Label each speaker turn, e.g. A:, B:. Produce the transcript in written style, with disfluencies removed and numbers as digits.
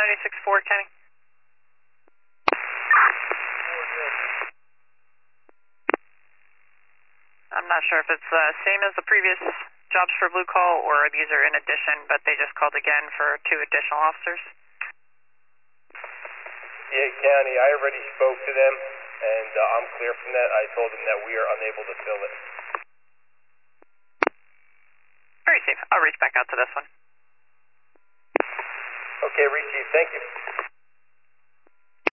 A: 96-4, Kenny. I'm not sure if it's the same as the previous jobs for Blue Call or these are in addition, but they just called again for 2 additional officers.
B: Yeah, County, I already spoke to them, and I'm clear from that. I told them that we are unable to fill it.
A: Very safe. I'll reach back out to this one.
B: Okay, receive. Thank you.